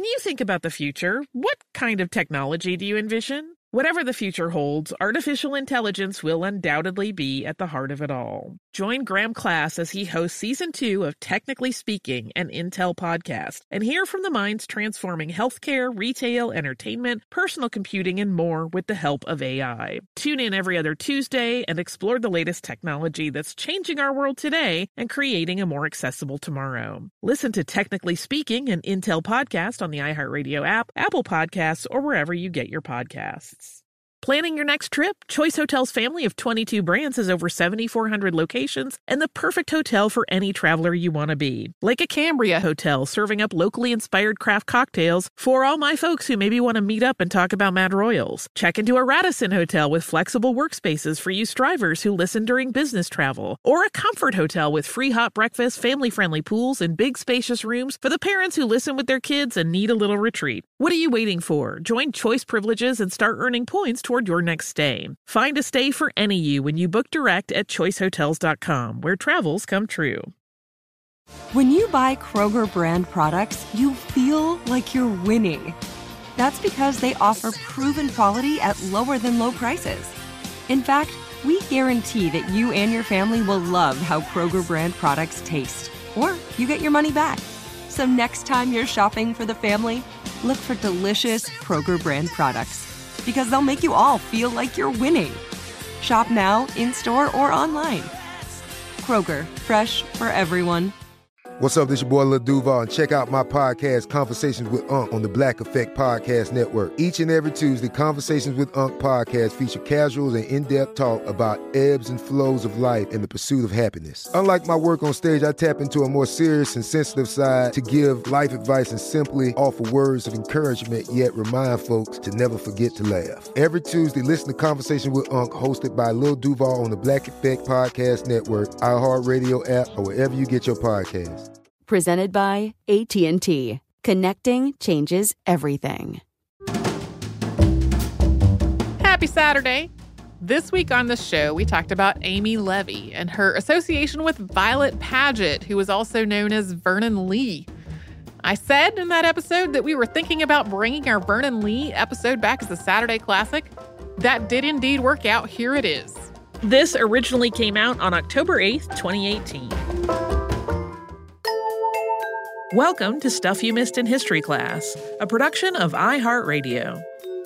you think about the future, what kind of technology do you envision? Whatever the future holds, artificial intelligence will undoubtedly be at the heart of it all. Join Graham Class as he hosts Season 2 of Technically Speaking, an Intel podcast, and hear from the minds transforming healthcare, retail, entertainment, personal computing, and more with the help of AI. Tune in every other Tuesday and explore the latest technology that's changing our world today and creating a more accessible tomorrow. Listen to Technically Speaking, an Intel podcast on the iHeartRadio app, Apple Podcasts, or wherever you get your podcasts. Planning your next trip? Choice Hotels' family of 22 brands has over 7,400 locations and the perfect hotel for any traveler you want to be. Like a Cambria Hotel, serving up locally inspired craft cocktails for all my folks who maybe want to meet up and talk about Mad Royals. Check into a Radisson Hotel with flexible workspaces for you strivers who listen during business travel. Or a Comfort Hotel with free hot breakfast, family-friendly pools, and big spacious rooms for the parents who listen with their kids and need a little retreat. What are you waiting for? Join Choice Privileges and start earning points toward your next stay. Find a stay for any you when you book direct at choicehotels.com, where travels come true. When you buy Kroger brand products, you feel like you're winning. That's because they offer proven quality at lower than low prices. In fact, we guarantee that you and your family will love how Kroger brand products taste, or you get your money back. So next time you're shopping for the family, look for delicious Kroger brand products, because they'll make you all feel like you're winning. Shop now, in-store, or online. Kroger, fresh for everyone. What's up, this your boy Lil Duval, and check out my podcast, Conversations with Unc, on the Black Effect Podcast Network. Each and every Tuesday, Conversations with Unc podcast feature casual and in-depth talk about ebbs and flows of life and the pursuit of happiness. Unlike my work on stage, I tap into a more serious and sensitive side to give life advice and simply offer words of encouragement, yet remind folks to never forget to laugh. Every Tuesday, listen to Conversation with Unc, hosted by Lil Duval on the Black Effect Podcast Network, iHeartRadio app, or wherever you get your podcasts. Presented by AT&T. Connecting changes everything. Happy Saturday. This week on the show, we talked about Amy Levy and her association with Violet Paget, who was also known as Vernon Lee. I said in that episode that we were thinking about bringing our Vernon Lee episode back as a Saturday classic. That did indeed work out. Here it is. This originally came out on October 8th, 2018. Welcome to Stuff You Missed in History Class, a production of iHeartRadio.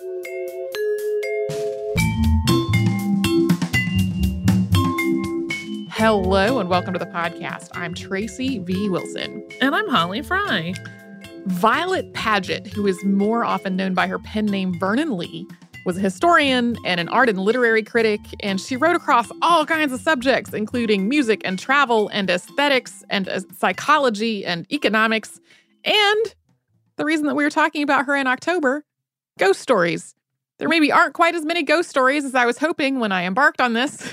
Hello and welcome to the podcast. I'm Tracy V. Wilson. And I'm Holly Fry. Violet Paget, who is more often known by her pen name Vernon Lee, was a historian and an art and literary critic, and she wrote across all kinds of subjects, including music and travel and aesthetics and psychology and economics. And the reason that we were talking about her in October, ghost stories. There maybe aren't quite as many ghost stories as I was hoping when I embarked on this,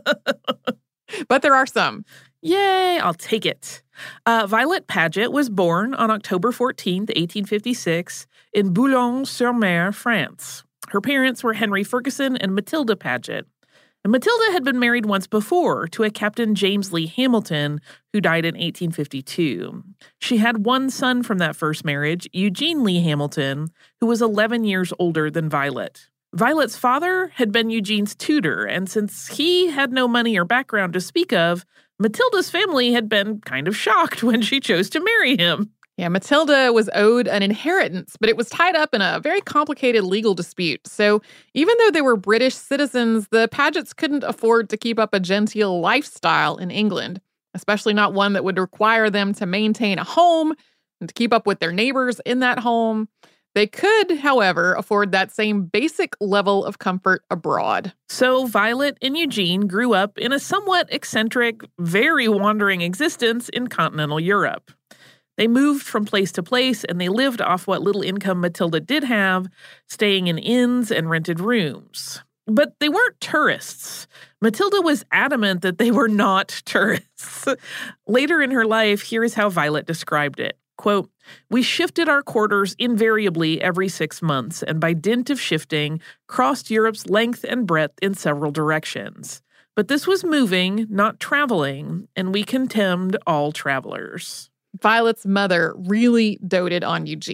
but there are some. Yay, I'll take it. Violet Paget was born on October 14th, 1856, in Boulogne-sur-Mer, France. Her parents were Henry Ferguson and Matilda Paget. And Matilda had been married once before to a Captain James Lee Hamilton, who died in 1852. She had one son from that first marriage, Eugene Lee Hamilton, who was 11 years older than Violet. Violet's father had been Eugene's tutor, and since he had no money or background to speak of, Matilda's family had been kind of shocked when she chose to marry him. Yeah, Matilda was owed an inheritance, but it was tied up in a very complicated legal dispute. So even though they were British citizens, the Pagets couldn't afford to keep up a genteel lifestyle in England, especially not one that would require them to maintain a home and to keep up with their neighbors in that home. They could, however, afford that same basic level of comfort abroad. So Violet and Eugene grew up in a somewhat eccentric, very wandering existence in continental Europe. They moved from place to place, and they lived off what little income Matilda did have, staying in inns and rented rooms. But they weren't tourists. Matilda was adamant that they were not tourists. Later in her life, here's how Violet described it. Quote, "We shifted our quarters invariably every 6 months, and by dint of shifting, crossed Europe's length and breadth in several directions. But this was moving, not traveling, and we contemned all travelers." Violet's mother really doted on Eugene.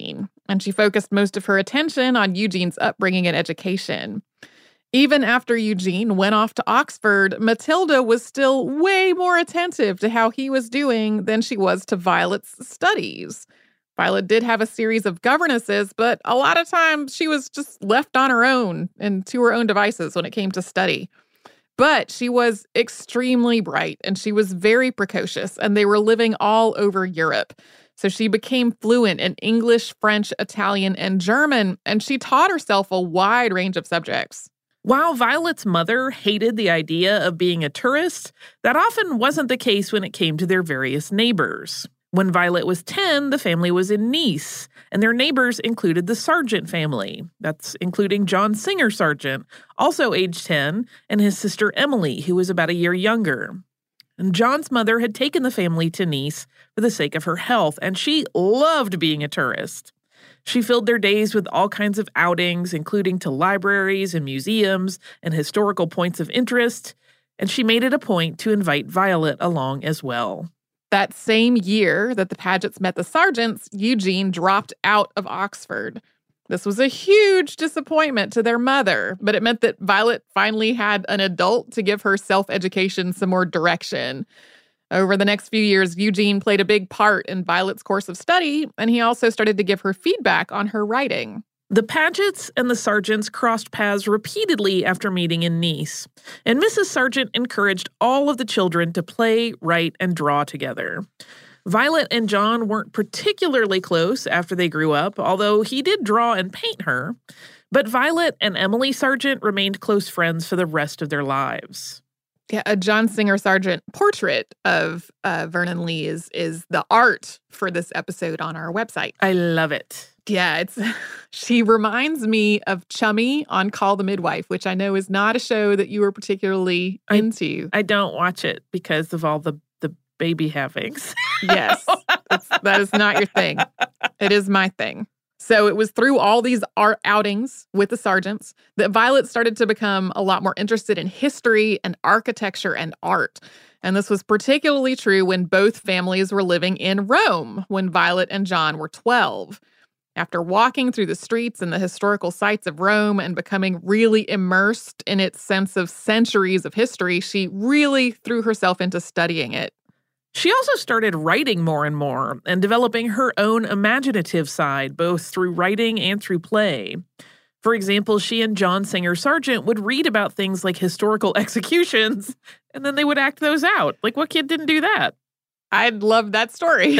and she focused most of her attention on Eugene's upbringing and education. Even after Eugene went off to Oxford, Matilda was still way more attentive to how he was doing than she was to Violet's studies. Violet did have a series of governesses, but a lot of times she was just left on her own and to her own devices when it came to study. But she was extremely bright and she was very precocious, and they were living all over Europe. So she became fluent in English, French, Italian, and German, and she taught herself a wide range of subjects. While Violet's mother hated the idea of being a tourist, that often wasn't the case when it came to their various neighbors. When Violet was 10, the family was in Nice, and their neighbors included the Sargent family. That's including John Singer Sargent, also age 10, and his sister Emily, who was about a year younger. And John's mother had taken the family to Nice for the sake of her health, and she loved being a tourist. She filled their days with all kinds of outings, including to libraries and museums and historical points of interest, and she made it a point to invite Violet along as well. That same year that the Pagets met the Sargents, Eugene dropped out of Oxford. This was a huge disappointment to their mother, but it meant that Violet finally had an adult to give her self-education some more direction. Over the next few years, Eugene played a big part in Violet's course of study, and he also started to give her feedback on her writing. The Pagets and the Sargents crossed paths repeatedly after meeting in Nice, and Mrs. Sargent encouraged all of the children to play, write, and draw together. Violet and John weren't particularly close after they grew up, although he did draw and paint her, but Violet and Emily Sargent remained close friends for the rest of their lives. Yeah, a John Singer Sargent portrait of Vernon Lee is the art for this episode on our website. I love it. Yeah, she reminds me of Chummy on Call the Midwife, which I know is not a show that you were particularly into. I don't watch it because of all the baby havings. Yes, that is not your thing. It is my thing. So it was through all these art outings with the Sargents that Violet started to become a lot more interested in history and architecture and art. And this was particularly true when both families were living in Rome when Violet and John were 12. After walking through the streets and the historical sites of Rome and becoming really immersed in its sense of centuries of history, she really threw herself into studying it. She also started writing more and more and developing her own imaginative side, both through writing and through play. For example, she and John Singer Sargent would read about things like historical executions, and then they would act those out. Like, what kid didn't do that? I'd love that story.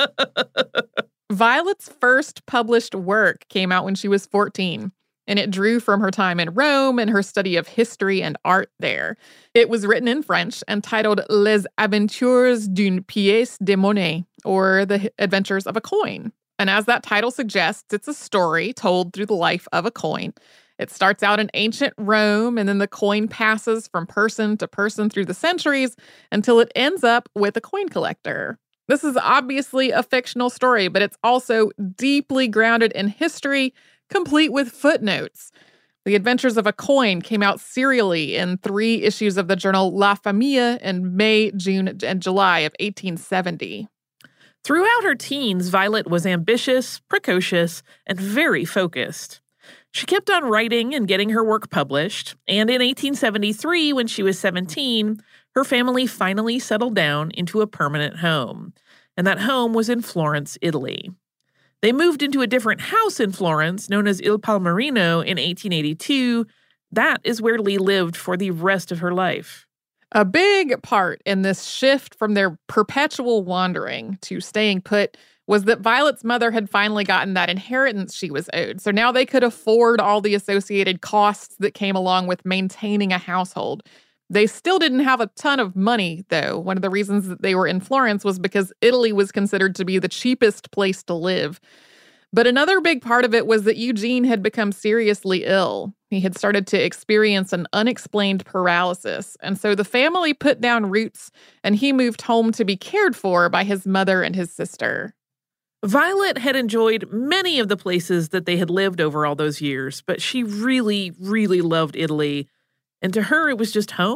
Violet's first published work came out when she was 14. And it drew from her time in Rome and her study of history and art there. It was written in French and titled Les Aventures d'une pièce de monnaie, or The Adventures of a Coin. And as that title suggests, it's a story told through the life of a coin. It starts out in ancient Rome, and then the coin passes from person to person through the centuries until it ends up with a coin collector. This is obviously a fictional story, but it's also deeply grounded in history, complete with footnotes. The Adventures of a Coin came out serially in 3 issues of the journal La Famille in May, June, and July of 1870. Throughout her teens, Violet was ambitious, precocious, and very focused. She kept on writing and getting her work published, and in 1873, when she was 17, her family finally settled down into a permanent home, and that home was in Florence, Italy. They moved into a different house in Florence, known as Il Palmerino, in 1882. That is where Lee lived for the rest of her life. A big part in this shift from their perpetual wandering to staying put was that Violet's mother had finally gotten that inheritance she was owed. So now they could afford all the associated costs that came along with maintaining a household. They still didn't have a ton of money, though. One of the reasons that they were in Florence was because Italy was considered to be the cheapest place to live. But another big part of it was that Eugene had become seriously ill. He had started to experience an unexplained paralysis, and so the family put down roots, and he moved home to be cared for by his mother and his sister. Violet had enjoyed many of the places that they had lived over all those years, but she really, really loved Italy. And to her, it was just home.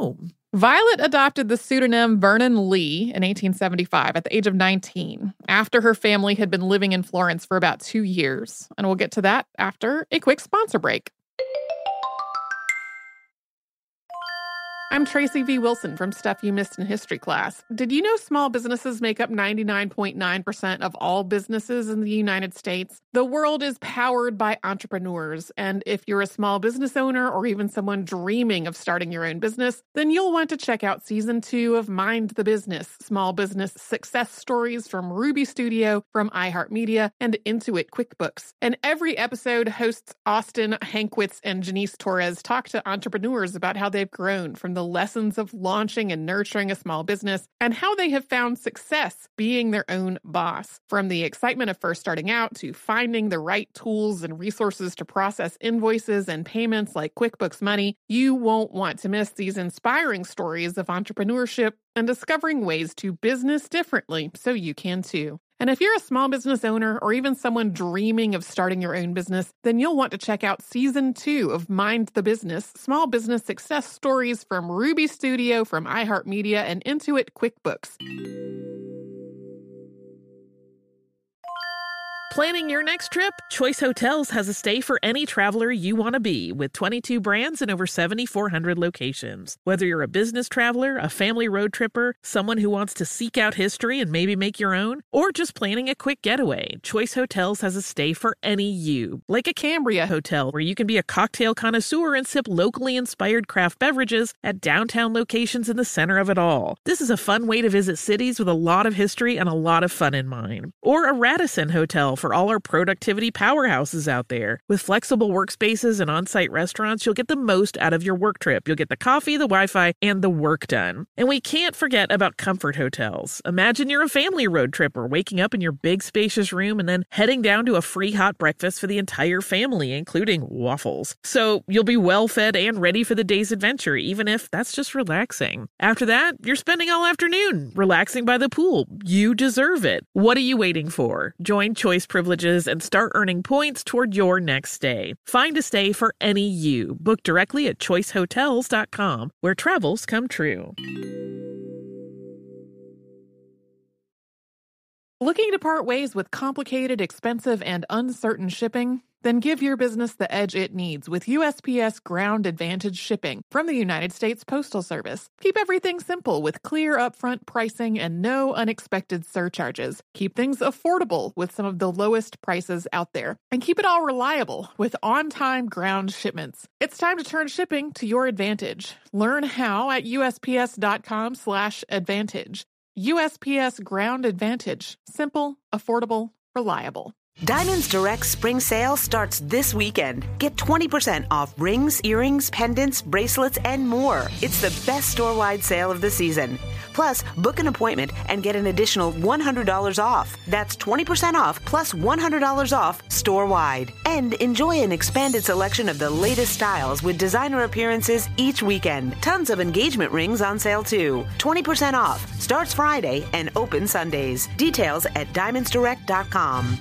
Violet adopted the pseudonym Vernon Lee in 1875 at the age of 19, after her family had been living in Florence for about 2 years. And we'll get to that after a quick sponsor break. I'm Tracy V. Wilson from Stuff You Missed in History class. Did you know small businesses make up 99.9% of all businesses in the United States? The world is powered by entrepreneurs, and if you're a small business owner or even someone dreaming of starting your own business, then you'll want to check out Season 2 of Mind the Business, Small Business Success Stories from Ruby Studio, from iHeartMedia, and Intuit QuickBooks. And every episode, hosts Austin Hankwitz and Janice Torres talk to entrepreneurs about how they've grown from the lessons of launching and nurturing a small business and how they have found success being their own boss. From the excitement of first starting out to finding the right tools and resources to process invoices and payments like QuickBooks Money, you won't want to miss these inspiring stories of entrepreneurship and discovering ways to business differently so you can too. And if you're a small business owner or even someone dreaming of starting your own business, then you'll want to check out Season 2 of Mind the Business, Small Business Success Stories from Ruby Studio, from iHeartMedia, and Intuit QuickBooks. Planning your next trip? Choice Hotels has a stay for any traveler you want to be, with 22 brands and over 7,400 locations. Whether you're a business traveler, a family road tripper, someone who wants to seek out history and maybe make your own, or just planning a quick getaway, Choice Hotels has a stay for any you. Like a Cambria Hotel, where you can be a cocktail connoisseur and sip locally inspired craft beverages at downtown locations in the center of it all. This is a fun way to visit cities with a lot of history and a lot of fun in mind. Or a Radisson Hotel for all our productivity powerhouses out there. With flexible workspaces and on-site restaurants, you'll get the most out of your work trip. You'll get the coffee, the Wi-Fi, and the work done. And we can't forget about Comfort Hotels. Imagine you're a family road tripper, waking up in your big spacious room and then heading down to a free hot breakfast for the entire family, including waffles. So you'll be well fed and ready for the day's adventure, even if that's just relaxing. After that, you're spending all afternoon relaxing by the pool. You deserve it. What are you waiting for? Join Choice Privileges and start earning points toward your next stay. Find a stay for any you. Book directly at choicehotels.com, where travels come true. Looking to part ways with complicated, expensive, and uncertain shipping? Then give your business the edge it needs with USPS Ground Advantage shipping from the United States Postal Service. Keep everything simple with clear upfront pricing and no unexpected surcharges. Keep things affordable with some of the lowest prices out there. And keep it all reliable with on-time ground shipments. It's time to turn shipping to your advantage. Learn how at USPS.com/advantage. USPS Ground Advantage. Simple, affordable, reliable. Diamonds Direct Spring Sale starts this weekend. Get 20% off rings, earrings, pendants, bracelets, and more. It's the best store-wide sale of the season. Plus, book an appointment and get an additional $100 off. That's 20% off plus $100 off store-wide. And enjoy an expanded selection of the latest styles with designer appearances each weekend. Tons of engagement rings on sale too. 20% off. Starts Friday and open Sundays. Details at diamondsdirect.com.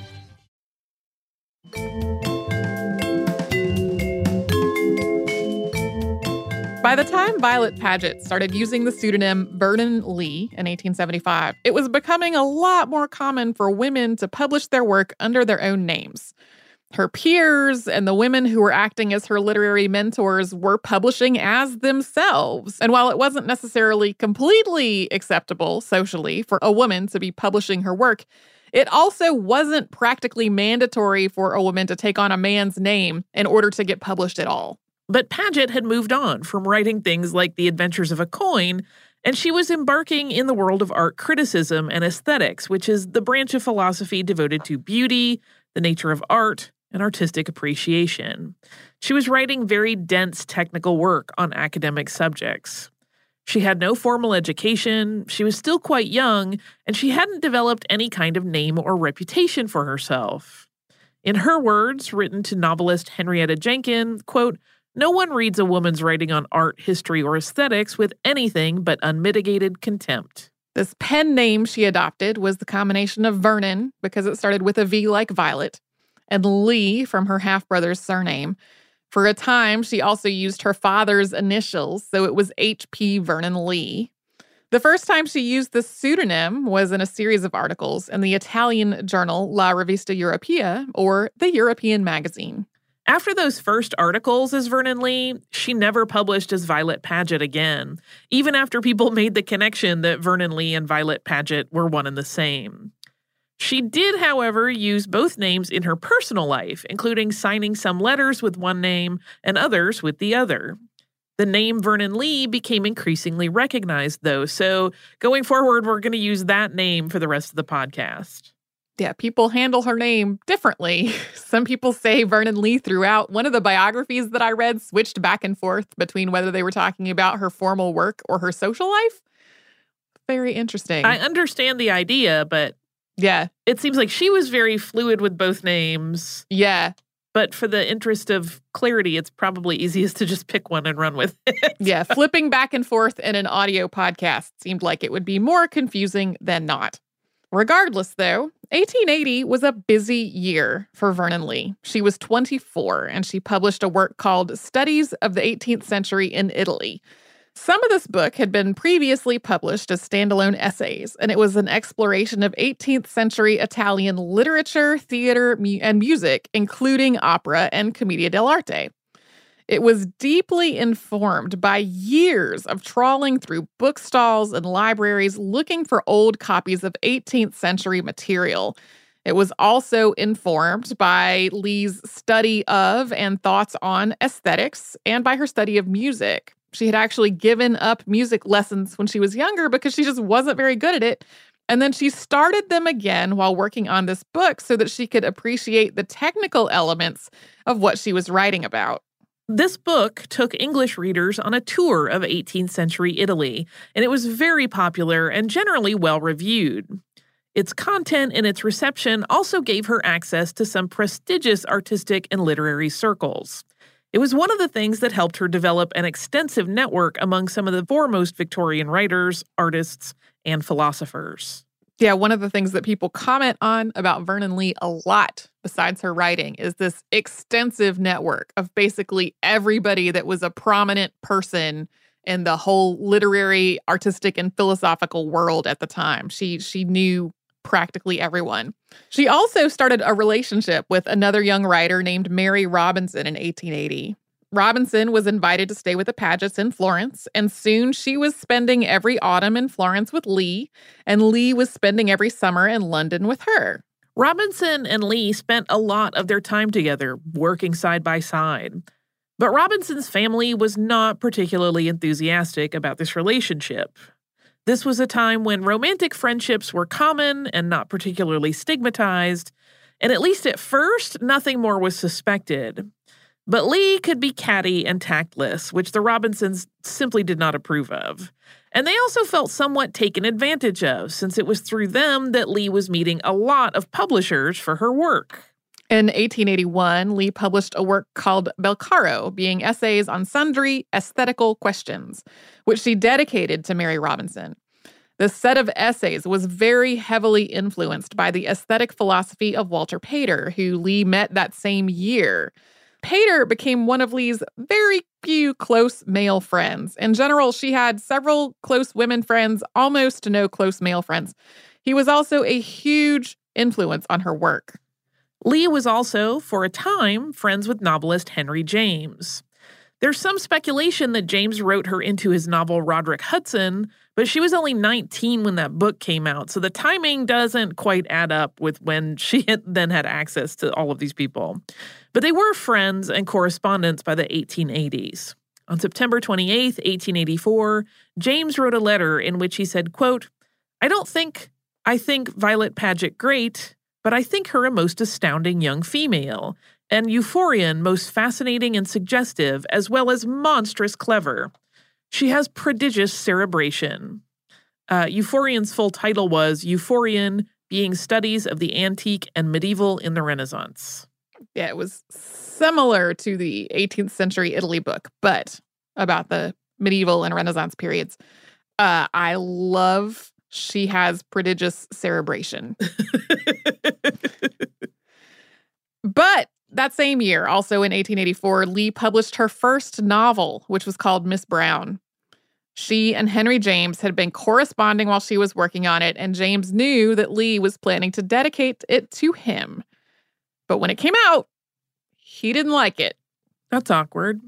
By the time Violet Paget started using the pseudonym Vernon Lee in 1875, it was becoming a lot more common for women to publish their work under their own names. Her peers and the women who were acting as her literary mentors were publishing as themselves. And while it wasn't necessarily completely acceptable socially for a woman to be publishing her work, it also wasn't practically mandatory for a woman to take on a man's name in order to get published at all. But Paget had moved on from writing things like The Adventures of a Coin, and she was embarking in the world of art criticism and aesthetics, which is the branch of philosophy devoted to beauty, the nature of art, and artistic appreciation. She was writing very dense technical work on academic subjects. She had no formal education, she was still quite young, and she hadn't developed any kind of name or reputation for herself. In her words, written to novelist Henrietta Jenkins, quote, "No one reads a woman's writing on art, history, or aesthetics with anything but unmitigated contempt." This pen name she adopted was the combination of Vernon, because it started with a V like Violet, and Lee from her half-brother's surname. For a time, she also used her father's initials, so it was H.P. Vernon Lee. The first time she used this pseudonym was in a series of articles in the Italian journal La Rivista Europea, or the European magazine. After those first articles as Vernon Lee, she never published as Violet Paget again, even after people made the connection that Vernon Lee and Violet Paget were one and the same. She did, however, use both names in her personal life, including signing some letters with one name and others with the other. The name Vernon Lee became increasingly recognized, though, so going forward, we're going to use that name for the rest of the podcast. Yeah, people handle her name differently. Some people say Vernon Lee throughout. One of the biographies that I read switched back and forth between whether they were talking about her formal work or her social life. Very interesting. I understand the idea, but yeah, it seems like she was very fluid with both names. Yeah. But for the interest of clarity, it's probably easiest to just pick one and run with it. Yeah, flipping back and forth in an audio podcast seemed like it would be more confusing than not. Regardless, though, 1880 was a busy year for Vernon Lee. She was 24, and she published a work called Studies of the 18th Century in Italy. Some of this book had been previously published as standalone essays, and it was an exploration of 18th century Italian literature, theater, and music, including opera and commedia dell'arte. It was deeply informed by years of trawling through bookstalls and libraries looking for old copies of 18th century material. It was also informed by Lee's study of and thoughts on aesthetics and by her study of music. She had actually given up music lessons when she was younger because she just wasn't very good at it. And then she started them again while working on this book so that she could appreciate the technical elements of what she was writing about. This book took English readers on a tour of 18th century Italy, and it was very popular and generally well-reviewed. Its content and its reception also gave her access to some prestigious artistic and literary circles. It was one of the things that helped her develop an extensive network among some of the foremost Victorian writers, artists, and philosophers. Yeah, one of the things that people comment on about Vernon Lee a lot, besides her writing, is this extensive network of basically everybody that was a prominent person in the whole literary, artistic, and philosophical world at the time. She knew practically everyone. She also started a relationship with another young writer named Mary Robinson in 1880. Robinson was invited to stay with the Pagets in Florence, and soon she was spending every autumn in Florence with Lee, and Lee was spending every summer in London with her. Robinson and Lee spent a lot of their time together, working side by side. But Robinson's family was not particularly enthusiastic about this relationship. This was a time when romantic friendships were common and not particularly stigmatized, and at least at first, nothing more was suspected. But Lee could be catty and tactless, which the Robinsons simply did not approve of. And they also felt somewhat taken advantage of, since it was through them that Lee was meeting a lot of publishers for her work. In 1881, Lee published a work called Belcaro, being essays on sundry aesthetical questions, which she dedicated to Mary Robinson. This set of essays was very heavily influenced by the aesthetic philosophy of Walter Pater, who Lee met that same year. Pater became one of Lee's very few close male friends. In general, she had several close women friends, almost no close male friends. He was also a huge influence on her work. Lee was also, for a time, friends with novelist Henry James. There's some speculation that James wrote her into his novel Roderick Hudson, but she was only 19 when that book came out, so the timing doesn't quite add up with when she then had access to all of these people. But they were friends and correspondents by the 1880s. On September 28, 1884, James wrote a letter in which he said, quote, I think Violet Paget great, but I think her a most astounding young female, and Euphorion most fascinating and suggestive, as well as monstrous clever. She has prodigious cerebration. Euphorion's full title was Euphorion, Being Studies of the Antique and Medieval in the Renaissance. Yeah, it was similar to the 18th century Italy book, but about the medieval and Renaissance periods. I love she has prodigious cerebration. But That same year, also in 1884, Lee published her first novel, which was called Miss Brown. She and Henry James had been corresponding while she was working on it, and James knew that Lee was planning to dedicate it to him. But when it came out, he didn't like it. That's awkward.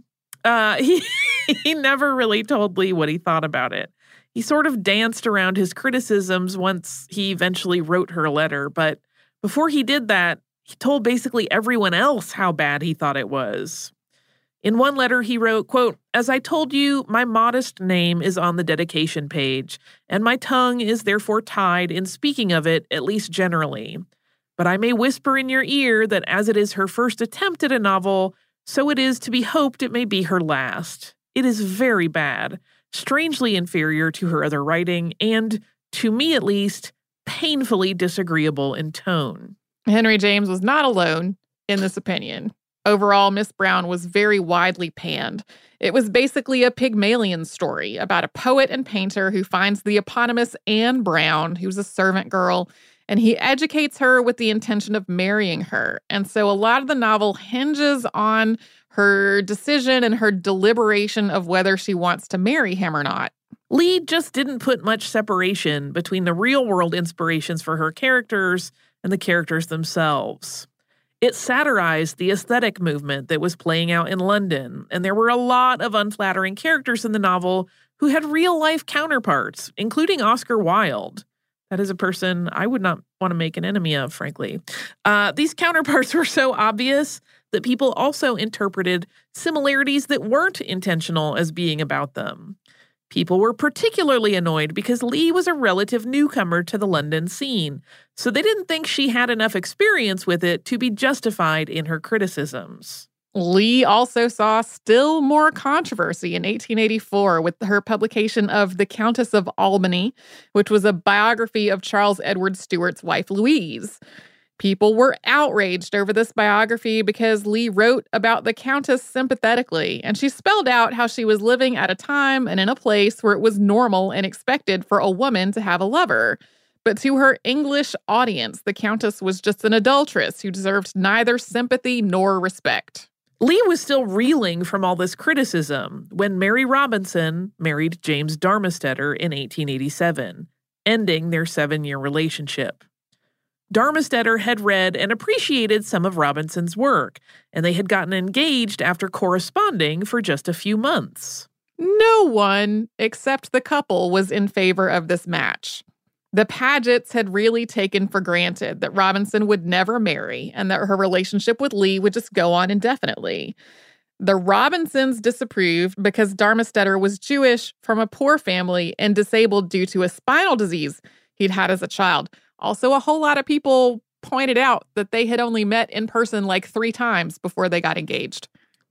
He never really told Lee what he thought about it. He sort of danced around his criticisms once he eventually wrote her a letter, but before he did that, he told basically everyone else how bad he thought it was. In one letter, he wrote, quote, "As I told you, my modest name is on the dedication page, and my tongue is therefore tied in speaking of it, at least generally. But I may whisper in your ear that as it is her first attempt at a novel, so it is to be hoped it may be her last. It is very bad, strangely inferior to her other writing, and, to me at least, painfully disagreeable in tone." Henry James was not alone in this opinion. Overall, Miss Brown was very widely panned. It was basically a Pygmalion story about a poet and painter who finds the eponymous Anne Brown, who's a servant girl, and he educates her with the intention of marrying her. And so a lot of the novel hinges on her decision and her deliberation of whether she wants to marry him or not. Lee just didn't put much separation between the real-world inspirations for her characters and the characters themselves. It satirized the aesthetic movement that was playing out in London, and there were a lot of unflattering characters in the novel who had real-life counterparts, including Oscar Wilde. That is a person I would not want to make an enemy of, frankly. These counterparts were so obvious that people also interpreted similarities that weren't intentional as being about them. People were particularly annoyed because Lee was a relative newcomer to the London scene, so they didn't think she had enough experience with it to be justified in her criticisms. Lee also saw still more controversy in 1884 with her publication of The Countess of Albany, which was a biography of Charles Edward Stuart's wife, Louise. People were outraged over this biography because Lee wrote about the Countess sympathetically, and she spelled out how she was living at a time and in a place where it was normal and expected for a woman to have a lover. But to her English audience, the Countess was just an adulteress who deserved neither sympathy nor respect. Lee was still reeling from all this criticism when Mary Robinson married James Darmesteter in 1887, ending their 7-year relationship. Darmesteter had read and appreciated some of Robinson's work, and they had gotten engaged after corresponding for just a few months. No one, except the couple, was in favor of this match. The Pagets had really taken for granted that Robinson would never marry and that her relationship with Lee would just go on indefinitely. The Robinsons disapproved because Darmesteter was Jewish, from a poor family, and disabled due to a spinal disease he'd had as a child. Also, a whole lot of people pointed out that they had only met in person like 3 times before they got engaged.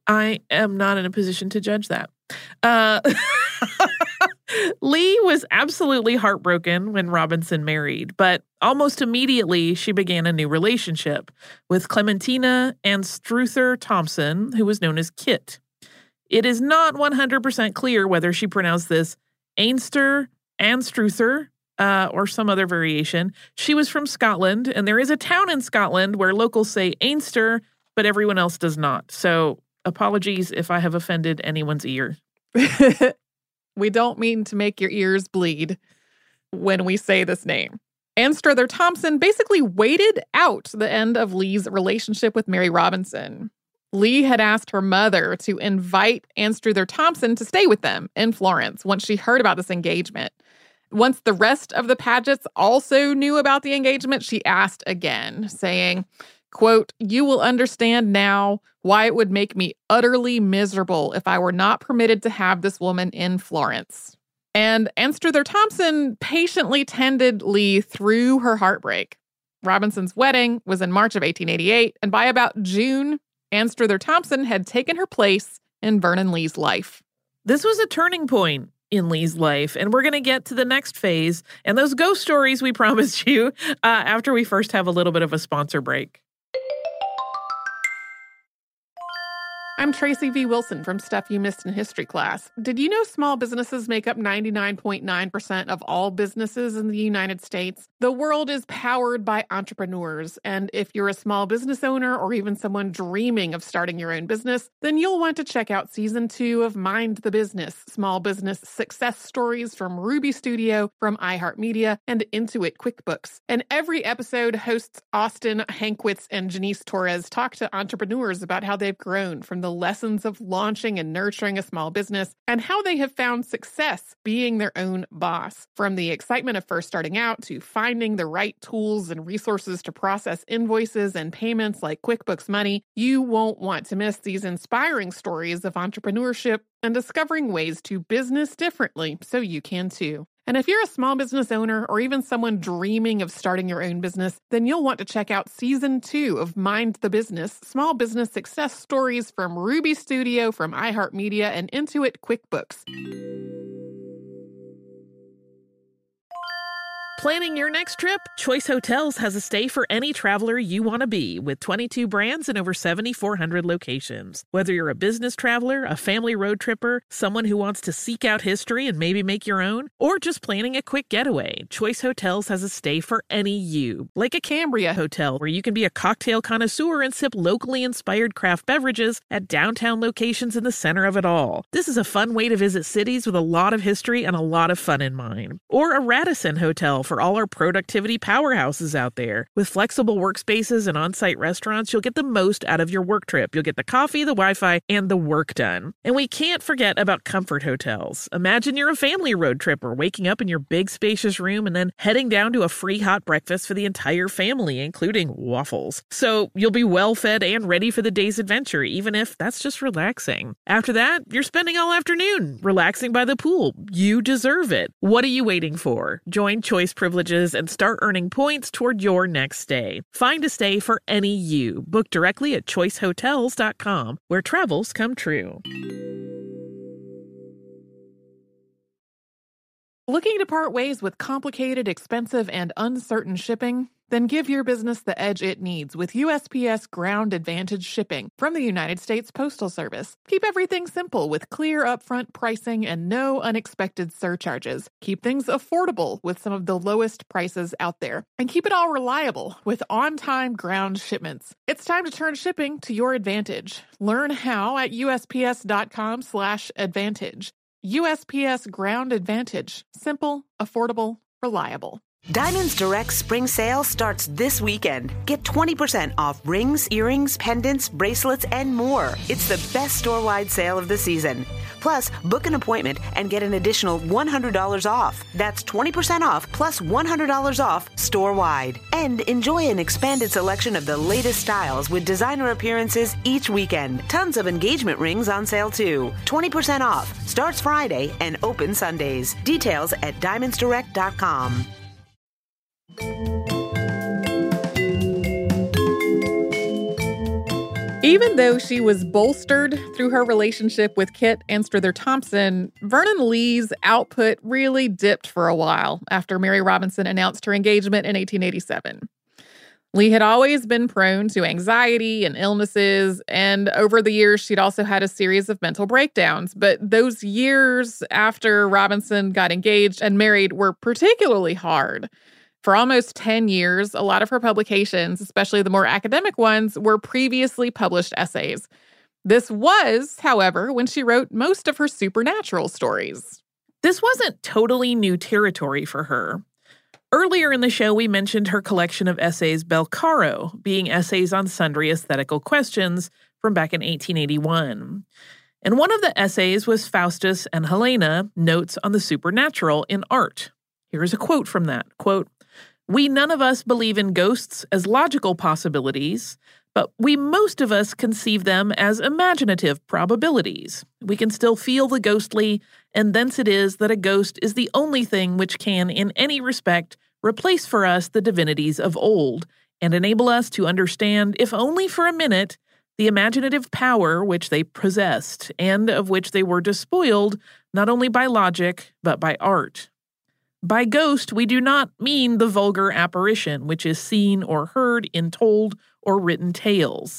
I am not in a position to judge that. Lee was absolutely heartbroken when Robinson married, but almost immediately she began a new relationship with Clementina Anstruther Thompson, who was known as Kit. It is not 100% clear whether she pronounced this Anstruther, or some other variation. She was from Scotland, and there is a town in Scotland where locals say Ainster, but everyone else does not. So apologies if I have offended anyone's ear. We don't mean to make your ears bleed when we say this name. Anstruther Thompson basically waited out the end of Lee's relationship with Mary Robinson. Lee had asked her mother to invite Anstruther Thompson to stay with them in Florence once she heard about this engagement. Once the rest of the Pagets also knew about the engagement, she asked again, saying, quote, "You will understand now why it would make me utterly miserable if I were not permitted to have this woman in Florence." And Anstruther Thompson patiently tended Lee through her heartbreak. Robinson's wedding was in March of 1888, and by about June, Anstruther Thompson had taken her place in Vernon Lee's life. This was a turning point in Lee's life, and we're going to get to the next phase and those ghost stories we promised you after we first have a little bit of a sponsor break. I'm Tracy V. Wilson from Stuff You Missed in History class. Did you know small businesses make up 99.9% of all businesses in the United States? The world is powered by entrepreneurs, and if you're a small business owner or even someone dreaming of starting your own business, then you'll want to check out Season 2 of Mind the Business, small business success stories from Ruby Studio, from iHeartMedia, and Intuit QuickBooks. And every episode, hosts Austin Hankwitz and Janice Torres talk to entrepreneurs about how they've grown from the lessons of launching and nurturing a small business and how they have found success being their own boss. From the excitement of first starting out to finding the right tools and resources to process invoices and payments like QuickBooks Money, you won't want to miss these inspiring stories of entrepreneurship and discovering ways to business differently so you can too. And if you're a small business owner or even someone dreaming of starting your own business, then you'll want to check out Season 2 of Mind the Business, small business success stories from Ruby Studio, from iHeartMedia, and Intuit QuickBooks. Planning your next trip? Choice Hotels has a stay for any traveler you want to be, with 22 brands and over 7,400 locations. Whether you're a business traveler, a family road tripper, someone who wants to seek out history and maybe make your own, or just planning a quick getaway, Choice Hotels has a stay for any you. Like a Cambria Hotel, where you can be a cocktail connoisseur and sip locally inspired craft beverages at downtown locations in the center of it all. This is a fun way to visit cities with a lot of history and a lot of fun in mind. Or a Radisson Hotel for all our productivity powerhouses out there. With flexible workspaces and on-site restaurants, you'll get the most out of your work trip. You'll get the coffee, the Wi-Fi, and the work done. And we can't forget about Comfort Hotels. Imagine you're a family road tripper, waking up in your big spacious room and then heading down to a free hot breakfast for the entire family, including waffles. So you'll be well fed and ready for the day's adventure, even if that's just relaxing. After that, you're spending all afternoon relaxing by the pool. You deserve it. What are you waiting for? Join Choice Privileges and start earning points toward your next stay. Find a stay for any you. Book directly at choicehotels.com, where travels come true. Looking to part ways with complicated, expensive, and uncertain shipping? Then give your business the edge it needs with USPS Ground Advantage shipping from the United States Postal Service. Keep everything simple with clear upfront pricing and no unexpected surcharges. Keep things affordable with some of the lowest prices out there. And keep it all reliable with on-time ground shipments. It's time to turn shipping to your advantage. Learn how at USPS.com/advantage. USPS Ground Advantage. Simple, affordable, reliable. Diamonds Direct Spring Sale starts this weekend. Get 20% off rings, earrings, pendants, bracelets, and more. It's the best store-wide sale of the season. Plus, book an appointment and get an additional $100 off. That's 20% off plus $100 off store-wide. And enjoy an expanded selection of the latest styles with designer appearances each weekend. Tons of engagement rings on sale too. 20% off. Starts Friday and open Sundays. Details at diamondsdirect.com. Even though she was bolstered through her relationship with Kit Anstruther-Thompson, Vernon Lee's output really dipped for a while after Mary Robinson announced her engagement in 1887. Lee had always been prone to anxiety and illnesses, and over the years, she'd also had a series of mental breakdowns. But those years after Robinson got engaged and married were particularly hard. For almost 10 years, a lot of her publications, especially the more academic ones, were previously published essays. This was, however, when she wrote most of her supernatural stories. This wasn't totally new territory for her. Earlier in the show, we mentioned her collection of essays Belcaro, being essays on sundry aesthetical questions from back in 1881. And one of the essays was Faustus and Helena, Notes on the Supernatural in Art. Here's a quote from that. Quote, "We none of us believe in ghosts as logical possibilities, but we most of us conceive them as imaginative probabilities. We can still feel the ghostly, and thence it is that a ghost is the only thing which can, in any respect, replace for us the divinities of old, and enable us to understand, if only for a minute, the imaginative power which they possessed, and of which they were despoiled not only by logic, but by art. By ghost, we do not mean the vulgar apparition, which is seen or heard in told or written tales.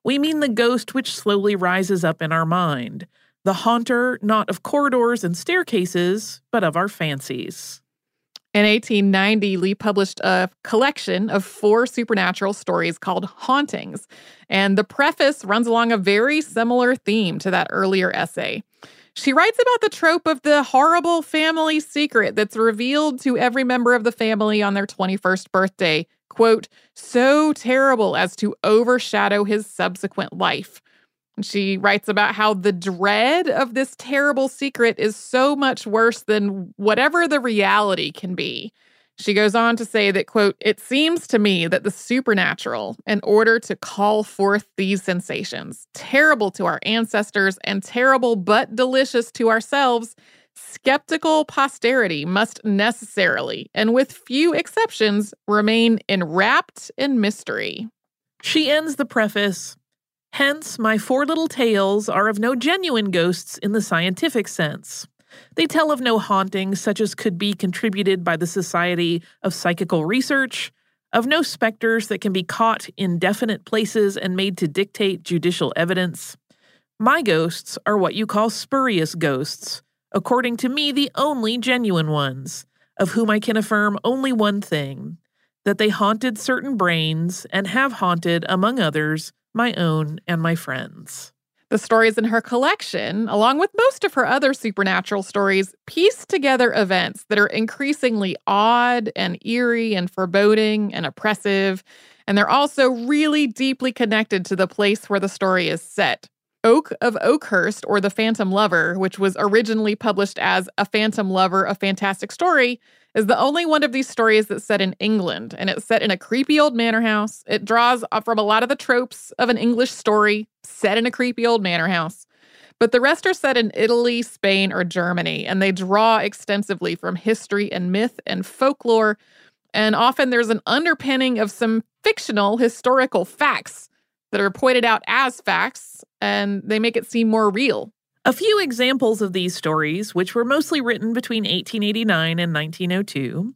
we mean the ghost which slowly rises up in our mind, the haunter not of corridors and staircases, but of our fancies. In 1890, Lee published a collection of 4 supernatural stories called Hauntings, and the preface runs along a very similar theme to that earlier essay. She writes about the trope of the horrible family secret that's revealed to every member of the family on their 21st birthday, quote, so terrible as to overshadow his subsequent life. And she writes about how the dread of this terrible secret is so much worse than whatever the reality can be. She goes on to say that, quote, it seems to me that the supernatural, in order to call forth these sensations, terrible to our ancestors and terrible but delicious to ourselves, skeptical posterity must necessarily, and with few exceptions, remain enwrapped in mystery. She ends the preface, hence my 4 little tales are of no genuine ghosts in the scientific sense. They tell of no hauntings such as could be contributed by the Society of Psychical Research, of no specters that can be caught in definite places and made to dictate judicial evidence. My ghosts are what you call spurious ghosts, according to me the only genuine ones, of whom I can affirm only one thing, that they haunted certain brains and have haunted, among others, my own and my friends. The stories in her collection, along with most of her other supernatural stories, piece together events that are increasingly odd and eerie and foreboding and oppressive, and they're also really deeply connected to the place where the story is set. Oak of Oakhurst, or The Phantom Lover, which was originally published as A Phantom Lover, A Fantastic Story, is the only one of these stories that's set in England, and it's set in a creepy old manor house. It draws from a lot of the tropes of an English story set in a creepy old manor house. But the rest are set in Italy, Spain, or Germany, and they draw extensively from history and myth and folklore, and often there's an underpinning of some fictional historical facts that are pointed out as facts, and they make it seem more real. A few examples of these stories, which were mostly written between 1889 and 1902.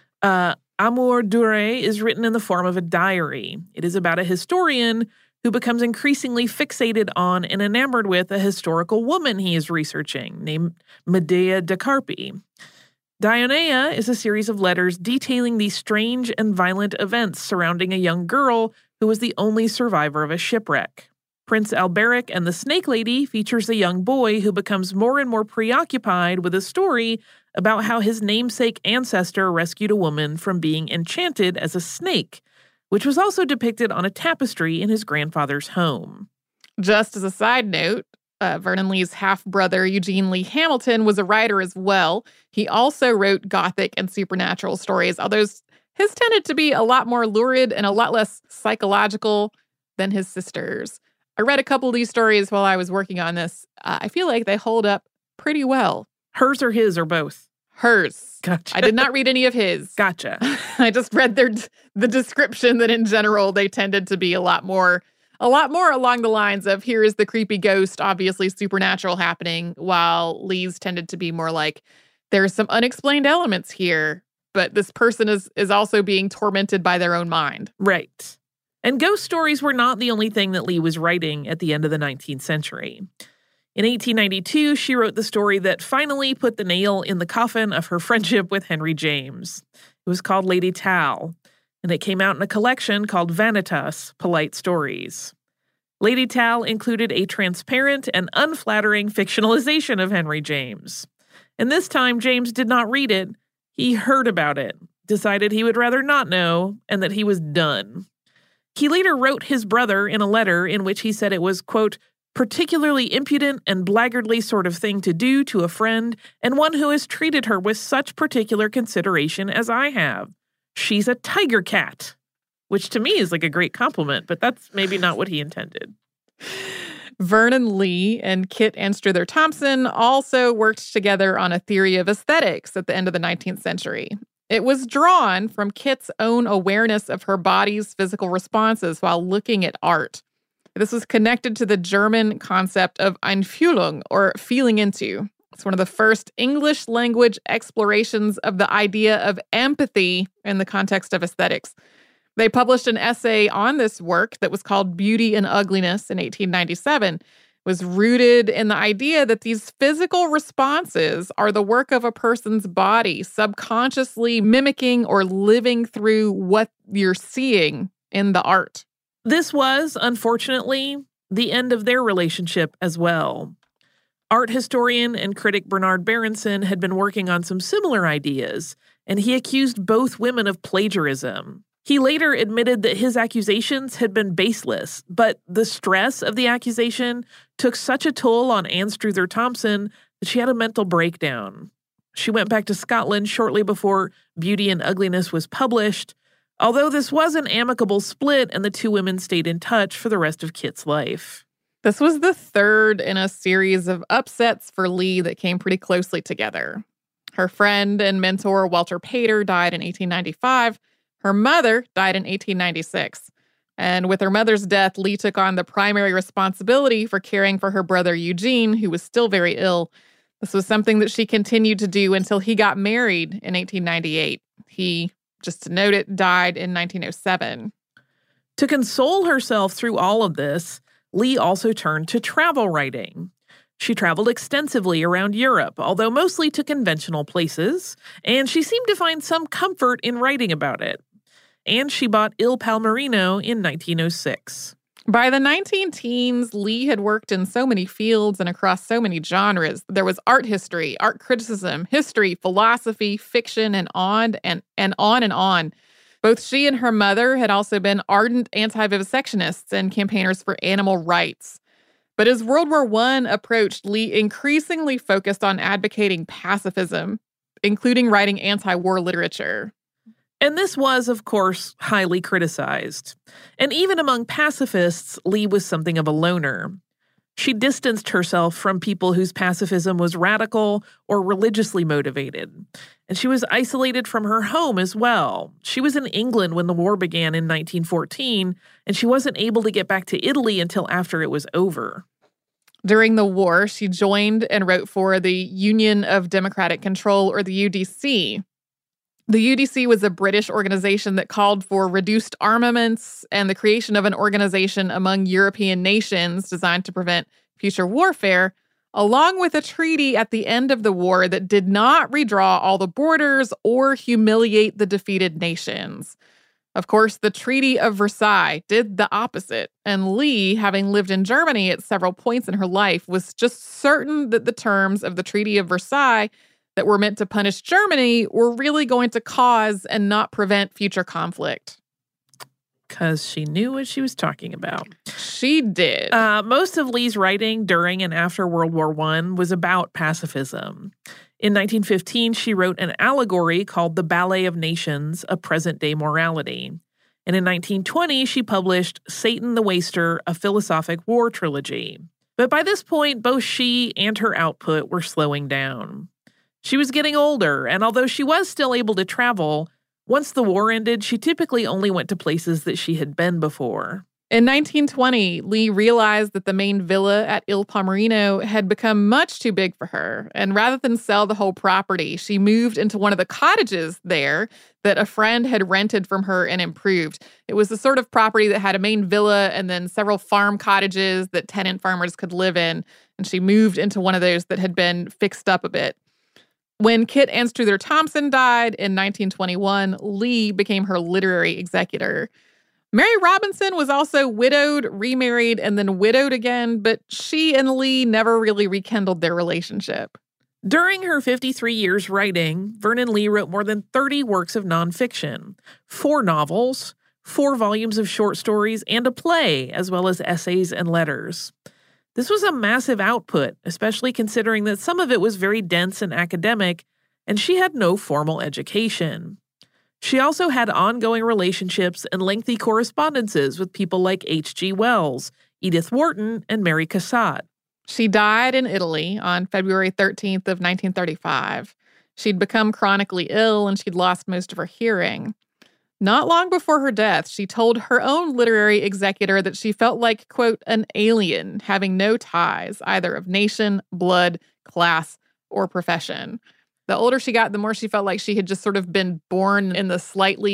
Amour Duré is written in the form of a diary. It is about a historian who becomes increasingly fixated on and enamored with a historical woman he is researching, named Medea da Carpi. Dionea is a series of letters detailing the strange and violent events surrounding a young girl who was the only survivor of a shipwreck. Prince Alberic and the Snake Lady features a young boy who becomes more and more preoccupied with a story about how his namesake ancestor rescued a woman from being enchanted as a snake, which was also depicted on a tapestry in his grandfather's home. Just as a side note, Vernon Lee's half-brother, Eugene Lee Hamilton, was a writer as well. He also wrote Gothic and supernatural stories, although his tended to be a lot more lurid and a lot less psychological than his sister's. I read a couple of these stories while I was working on this. I feel like they hold up pretty well. Hers or his or both? Hers. Gotcha. I did not read any of his. Gotcha. I just read the description that in general they tended to be a lot more along the lines of here is the creepy ghost, obviously supernatural happening, while Lee's tended to be more like there's some unexplained elements here, but this person is also being tormented by their own mind. Right. And ghost stories were not the only thing that Lee was writing at the end of the 19th century. In 1892, she wrote the story that finally put the nail in the coffin of her friendship with Henry James. It was called Lady Tal, and it came out in a collection called Vanitas, Polite Stories. Lady Tal included a transparent and unflattering fictionalization of Henry James. And this time, James did not read it. He heard about it, decided he would rather not know, and that he was done. He later wrote his brother in a letter in which he said it was, quote, particularly impudent and blackguardly sort of thing to do to a friend and one who has treated her with such particular consideration as I have. She's a tiger cat, which to me is like a great compliment, but that's maybe not what he intended. Vernon Lee and Kit Anstruther Thompson also worked together on a theory of aesthetics at the end of the 19th century. It was drawn from Kit's own awareness of her body's physical responses while looking at art. This was connected to the German concept of Einfühlung, or feeling into. It's one of the first English language explorations of the idea of empathy in the context of aesthetics. They published an essay on this work that was called Beauty and Ugliness in 1897. It was rooted in the idea that these physical responses are the work of a person's body, subconsciously mimicking or living through what you're seeing in the art. This was, unfortunately, the end of their relationship as well. Art historian and critic Bernard Berenson had been working on some similar ideas, and he accused both women of plagiarism. He later admitted that his accusations had been baseless, but the stress of the accusation took such a toll on Anne Struther Thompson that she had a mental breakdown. She went back to Scotland shortly before Beauty and Ugliness was published, although this was an amicable split and the two women stayed in touch for the rest of Kit's life. This was the third in a series of upsets for Lee that came pretty closely together. Her friend and mentor Walter Pater died in 1895. Her mother died in 1896. And with her mother's death, Lee took on the primary responsibility for caring for her brother Eugene, who was still very ill. This was something that she continued to do until he got married in 1898. He, just to note it, died in 1907. To console herself through all of this, Lee also turned to travel writing. She traveled extensively around Europe, although mostly to conventional places, and she seemed to find some comfort in writing about it. And she bought Il Palmerino in 1906. By the 19-teens, Lee had worked in so many fields and across so many genres. There was art history, art criticism, history, philosophy, fiction, and on and on. Both she and her mother had also been ardent anti-vivisectionists and campaigners for animal rights. But as World War I approached, Lee increasingly focused on advocating pacifism, including writing anti-war literature. And this was, of course, highly criticized. And even among pacifists, Lee was something of a loner. She distanced herself from people whose pacifism was radical or religiously motivated. And she was isolated from her home as well. She was in England when the war began in 1914, and she wasn't able to get back to Italy until after it was over. During the war, she joined and wrote for the Union of Democratic Control, or the UDC. The UDC was a British organization that called for reduced armaments and the creation of an organization among European nations designed to prevent future warfare, along with a treaty at the end of the war that did not redraw all the borders or humiliate the defeated nations. Of course, the Treaty of Versailles did the opposite, and Lee, having lived in Germany at several points in her life, was just certain that the terms of the Treaty of Versailles that were meant to punish Germany were really going to cause and not prevent future conflict. Because she knew what she was talking about. She did. Most of Lee's writing during and after World War I was about pacifism. In 1915, she wrote an allegory called The Ballet of Nations, A Present-Day Morality. And in 1920, she published Satan the Waster, a philosophic war trilogy. But by this point, both she and her output were slowing down. She was getting older, and although she was still able to travel, once the war ended, she typically only went to places that she had been before. In 1920, Lee realized that the main villa at Il Palmerino had become much too big for her, and rather than sell the whole property, she moved into one of the cottages there that a friend had rented from her and improved. It was the sort of property that had a main villa and then several farm cottages that tenant farmers could live in, and she moved into one of those that had been fixed up a bit. When Kit Anne Struther Thompson died in 1921, Lee became her literary executor. Mary Robinson was also widowed, remarried, and then widowed again, but she and Lee never really rekindled their relationship. During her 53 years writing, Vernon Lee wrote more than 30 works of nonfiction, 4 novels, 4 volumes of short stories, and a play, as well as essays and letters. This was a massive output, especially considering that some of it was very dense and academic, and she had no formal education. She also had ongoing relationships and lengthy correspondences with people like H.G. Wells, Edith Wharton, and Mary Cassatt. She died in Italy on February 13th of 1935. She'd become chronically ill and she'd lost most of her hearing. Not long before her death, she told her own literary executor that she felt like, quote, an alien, having no ties, either of nation, blood, class, or profession. The older she got, the more she felt like she had just sort of been born in the slightly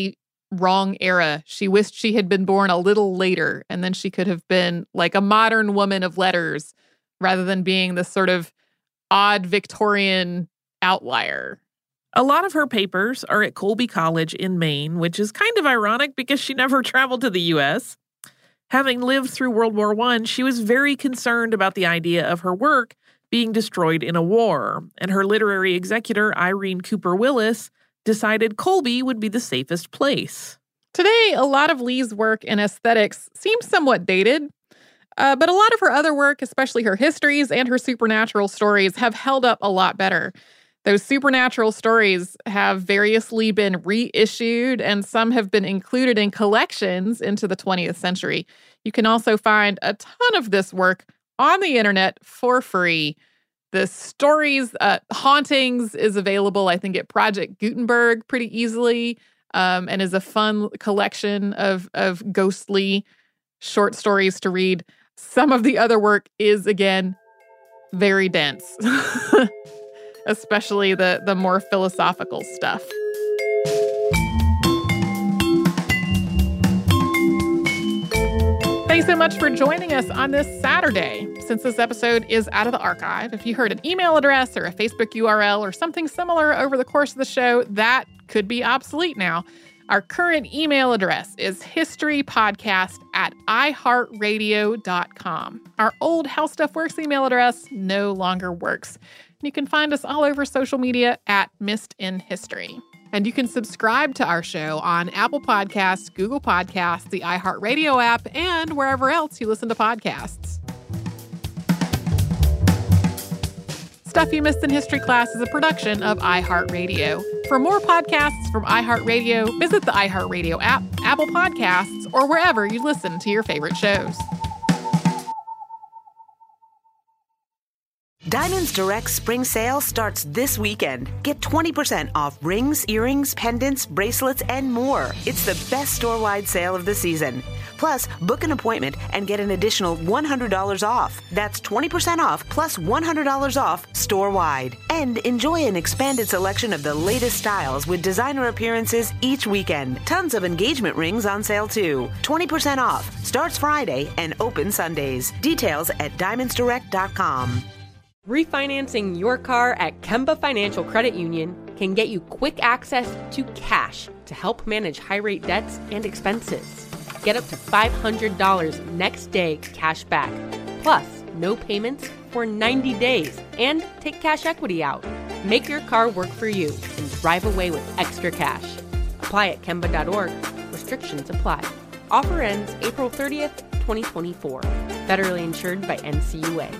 wrong era. She wished she had been born a little later, and then she could have been like a modern woman of letters rather than being this sort of odd Victorian outlier. A lot of her papers are at Colby College in Maine, which is kind of ironic because she never traveled to the U.S. Having lived through World War I, she was very concerned about the idea of her work being destroyed in a war, and her literary executor, Irene Cooper Willis, decided Colby would be the safest place. Today, a lot of Lee's work and aesthetics seems somewhat dated, but a lot of her other work, especially her histories and her supernatural stories, have held up a lot better. Those supernatural stories have variously been reissued, and some have been included in collections into the 20th century. You can also find a ton of this work on the internet for free. The stories, Hauntings is available, I think, at Project Gutenberg pretty easily, and is a fun collection of ghostly short stories to read. Some of the other work is, again, very dense. Especially the more philosophical stuff. Thanks so much for joining us on this Saturday. Since this episode is out of the archive, if you heard an email address or a Facebook URL or something similar over the course of the show, that could be obsolete now. Our current email address is historypodcast@iheartradio.com. Our old How Stuff Works email address no longer works. You can find us all over social media at Missed in History. And you can subscribe to our show on Apple Podcasts, Google Podcasts, the iHeartRadio app, and wherever else you listen to podcasts. Stuff You Missed in History Class is a production of iHeartRadio. For more podcasts from iHeartRadio, visit the iHeartRadio app, Apple Podcasts, or wherever you listen to your favorite shows. Diamonds Direct spring sale starts this weekend. Get 20% off rings, earrings, pendants, bracelets, and more. It's the best store-wide sale of the season. Plus, book an appointment and get an additional $100 off. That's 20% off plus $100 off store-wide. And enjoy an expanded selection of the latest styles with designer appearances each weekend. Tons of engagement rings on sale too. 20% off. Starts Friday and opens Sundays. Details at diamondsdirect.com. Refinancing your car at Kemba Financial Credit Union can get you quick access to cash to help manage high-rate debts and expenses. Get up to $500 next day cash back, plus no payments for 90 days, and take cash equity out. Make your car work for you and drive away with extra cash. Apply at Kemba.org. Restrictions apply. Offer ends April 30th, 2024. Federally insured by NCUA.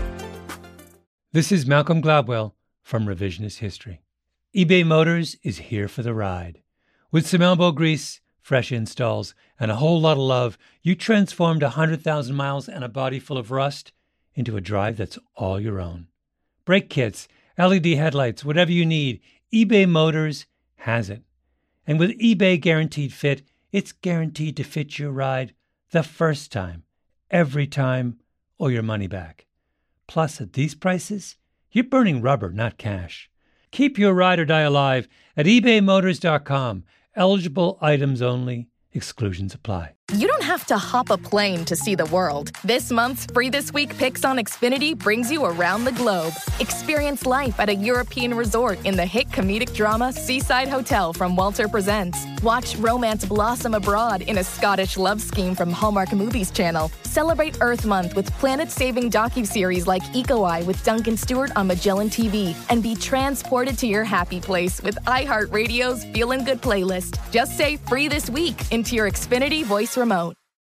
This is Malcolm Gladwell from Revisionist History. eBay Motors is here for the ride. With some elbow grease, fresh installs, and a whole lot of love, you transformed 100,000 miles and a body full of rust into a drive that's all your own. Brake kits, LED headlights, whatever you need, eBay Motors has it. And with eBay Guaranteed Fit, it's guaranteed to fit your ride the first time, every time, or your money back. Plus, at these prices, you're burning rubber, not cash. Keep your ride or die alive at ebaymotors.com. Eligible items only. Exclusions apply. You don't have to hop a plane to see the world. This month's Free This Week Picks on Xfinity brings you around the globe. Experience life at a European resort in the hit comedic drama Seaside Hotel from Walter Presents. Watch romance blossom abroad in a Scottish love scheme from Hallmark Movies Channel. Celebrate Earth Month with planet-saving docuseries like Eco-Eye with Duncan Stewart on Magellan TV. And be transported to your happy place with iHeartRadio's Feelin' Good playlist. Just say Free This Week into your Xfinity voice remote.